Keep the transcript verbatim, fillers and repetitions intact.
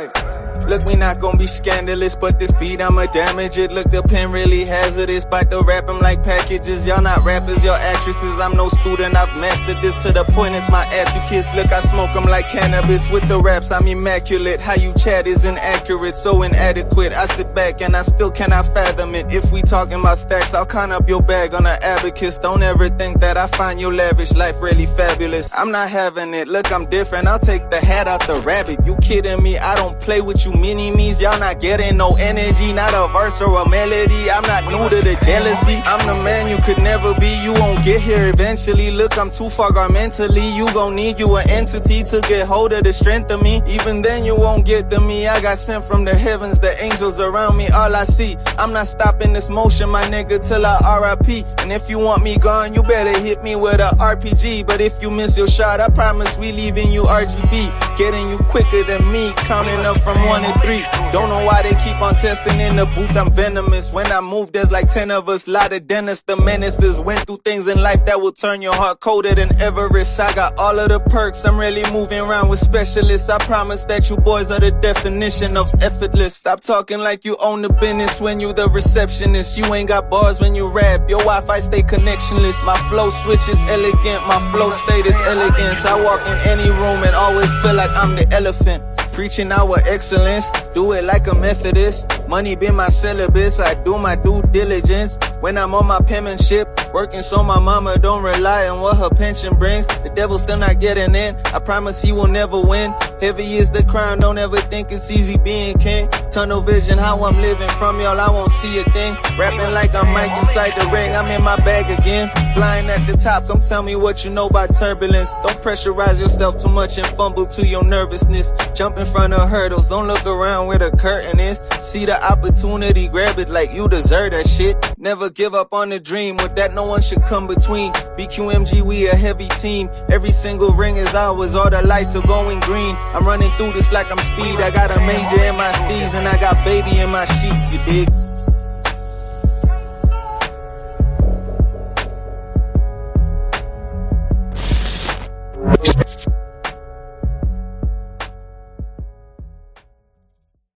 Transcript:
right. Look, we not gon' be scandalous, but this beat, I'ma damage it. Look, the pen really hazardous, bout to rap 'em like packages. Y'all not rappers, y'all actresses. I'm no student, I've mastered this to the point it's my ass you kiss. Look, I smoke 'em like cannabis. With the raps, I'm immaculate. How you chat is inaccurate, so inadequate. I sit back and I still cannot fathom it. If we talking about stacks, I'll count up your bag on an abacus. Don't ever think that I find your lavish life really fabulous. I'm not having it, look, I'm different. I'll take the hat off the rabbit. You kidding me? I don't play with you mini-me's. Y'all not getting no energy, not a verse or a melody. I'm not new to the jealousy. I'm the man you could never be. You won't get here eventually. Look, I'm too far gone mentally. You gon' need you an entity to get hold of the strength of me. Even then you won't get to me. I got sent from the heavens, the angels around me, all I see. I'm not stopping this motion, my nigga, till I R I P. And if you want me gone, you better hit me with a R P G. But if you miss your shot, I promise we leaving you R G B. Getting you quicker than me, counting up from one to three. Don't know why they keep on testing in the booth, I'm venomous. When I move, there's like ten of us. Lot of dentists, the menaces. Went through things in life that will turn your heart colder than Everest. I got all of the perks, I'm really moving around with specialists. I promise that you boys are the definition of effortless. Stop talking like you own the business when you the receptionist. You ain't got bars when you rap, your Wi-Fi stay connectionless. My flow switch is elegant, my flow state is elegance. I walk in any room and always feel like I'm the elephant. Preaching our excellence, do it like a Methodist. Money be my syllabus, I do my due diligence. When I'm on my penmanship, working so my mama don't rely on what her pension brings. The devil's still not getting in, I promise he will never win. Heavy is the crown, don't ever think it's easy being king. Tunnel vision, how I'm living from y'all, I won't see a thing. Rapping like I'm Mike inside the ring, I'm in my bag again. Flying at the top, come tell me what you know about turbulence. Don't pressurize yourself too much and fumble to your nervousness. Jump in front of hurdles, don't look around where the curtain is. See the opportunity, grab it like you deserve that shit. Never give up on the dream, with that no one should come between. B Q M G, we a heavy team. Every single ring is ours, all the lights are going green. I'm running through this like I'm speed. I got a major in my steez and I got baby in my sheets, you dig?